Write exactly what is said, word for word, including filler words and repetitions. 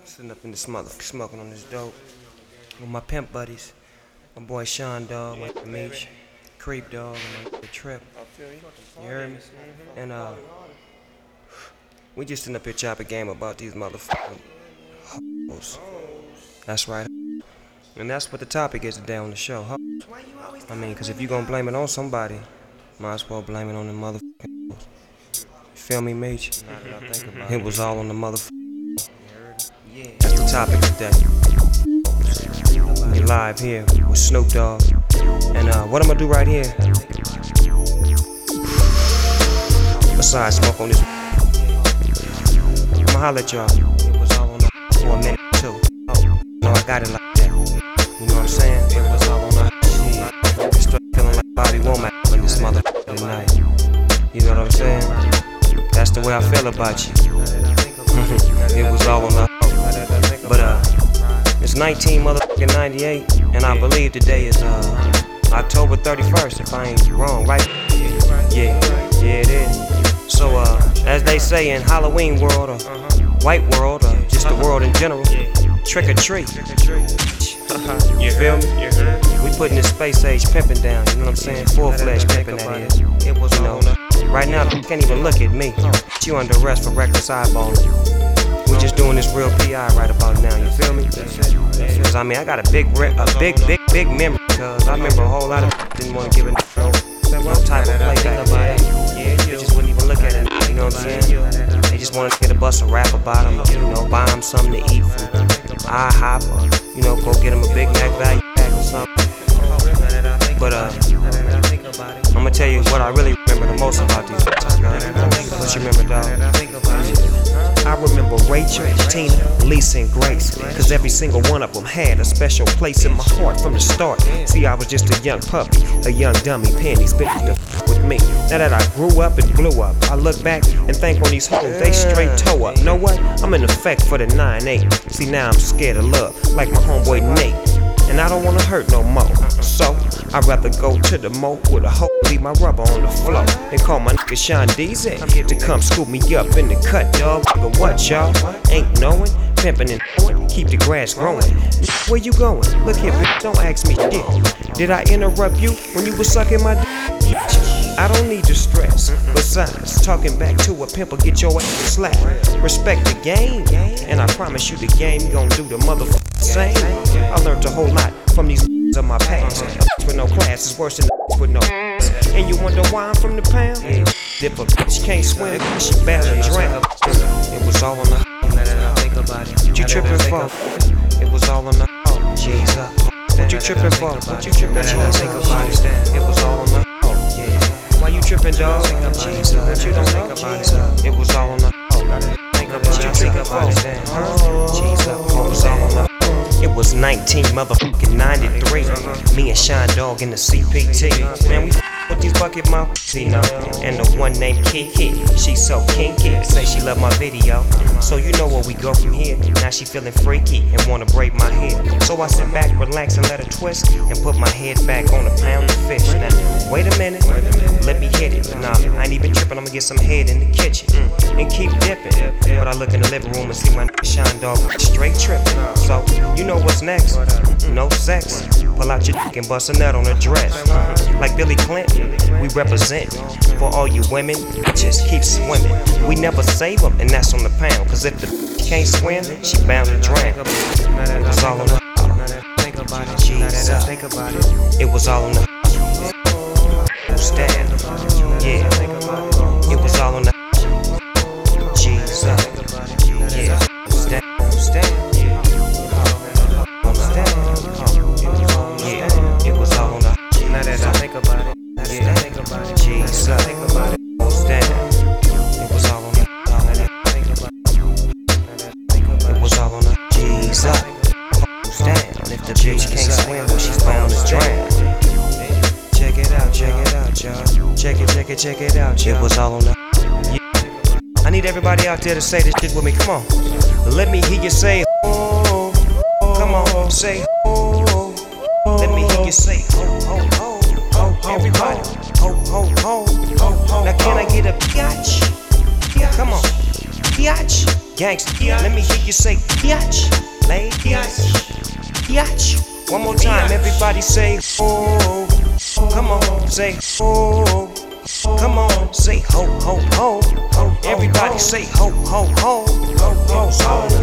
Sitting up in this motherfucker smoking on this dope with my pimp buddies. My boy Sean Dog, my Meech, Creep Dog, and my Trip. You heard me? And uh, we just sitting up here chopping game about these motherfucking hoes. That's right. And that's what the topic is today on the show, hoes. I mean, cause if you gonna blame it on somebody, might as well blame it on the motherfucking hoes. You feel me, Meech? It was all on the motherfucking. That's the topic today. We live here with Snoop Dogg. And uh, what I'm gonna do right here, besides smoke on this, I'ma holler at y'all. It was all on the for a minute too. Oh, no, I got it like that. You know what I'm saying? It was all on the shit. Straight feeling like Bobby Womack in this motherfucker tonight. You know what I'm saying? That's the way I feel about you. It was all on the. But uh, it's nineteen motherfucking ninety-eight, and I believe today is uh October thirty-first, if I ain't wrong, right? Yeah, yeah it is. So uh, as they say in Halloween world or white world or just the world in general, trick or treat. You feel me? We putting this space age pimping down, you know what I'm saying? Full fledged pimping that is. It was, you know, right now you can't even look at me. You under arrest for reckless eyeballing. We just doing this real P I right about now, you feel me? Cause I mean I got a big, a big, big, big memory. Cause I remember a whole lot of didn't want to give it no, no type of play back then. They just wouldn't even look at it, you know what I'm saying? They just wanted to get a bus a rap about them, you know, buy them something to eat from IHOP or, you know, go get them a Big Mac value pack or something. But uh, I'm gonna tell you what I really remember the most about these bitches. What you remember, dog? I remember Rachel, Tina, Lisa, and Grace, cause every single one of them had a special place in my heart from the start. See, I was just a young puppy, a young dummy, pennies bitches to f with me. Now that I grew up and blew up, I look back and think on these hoes, they straight toe up. Know what? I'm in effect for the nine eight. See, now I'm scared of love, like my homeboy Nate. And I don't wanna hurt no more. So, I'd rather go to the mo with a hoe, leave my rubber on the floor, and call my nigga Sean Deezy to come scoop me up in the cut, dog. Nigga, what y'all ain't knowing? Pimpin' and throwing, keep the grass growing. Where you going? Look here, bitch, don't ask me shit. Did I interrupt you when you was sucking my dick? I don't need your stress. Besides, talking back to a pimple, get your ass slapped. Respect the game, and I promise you the game gon' do the motherfucking same. I learned a whole lot from these of my past. A with no class is worse than a with no. And you wonder why I'm from the pound? If a bitch can't swim, she better drown. It was all on the. What you tripping for? It was all on the. Jesus. What you tripping for? What you tripping for? It was all on the. Why you tripping, dog? Jesus, what you don't know? Jesus, it was all on the. What you tripping for? Jesus, it was all on the. It was nineteen motherfucking ninety-three. Me and Sean Dog in the C P T. Man, we with these bucket mouths, you know. And the one named Kiki, she so kinky. Say she love my video. So you know where we go from here. Now she feeling freaky and wanna braid my hair. So I sit back, relax, and let her twist, and put my head back on a pound of fish. Now, wait a minute, let me hit it. Nah, I ain't even tripping, I'ma get some head in the kitchen and keep dipping. But I look in the living room and see my Sean Dog straight tripping. So you know what's next? No sex. Pull out your dick and bust a nut on her dress. Like Billy Clinton, we represent. For all you women, just keep swimming. We never save them, and that's on the pound. Cause if the can't swim, she bound to drown. It was all on the. Jesus. It was all on the. Stand. Yeah. It was all on the. Jesus. Yeah. Stand. Stand. Now that I think about it, yeah, I think about it, Jesus, I think about it, stand. It was all on the, it was all on the, Jesus, stand. If the bitch can't swim, well, she's bound to drown. Check it out, check it out, y'all. Check it, check it, check it out, y'all. It was all on the, yeah. I need everybody out there to say this shit with me, come on. Let me hear you say, oh, come on, say, oh. Let me hear you say, oh, oh, oh, oh, oh, everybody, oh, oh, oh, oh, oh. Now can I get a biatch? Come on, biatch. Gangsta, let me hear you say biatch, ladies, biatch. One more time, everybody say oh. Come on, say oh. Come on, say ho ho ho. Everybody say ho ho ho. Ho ho ho.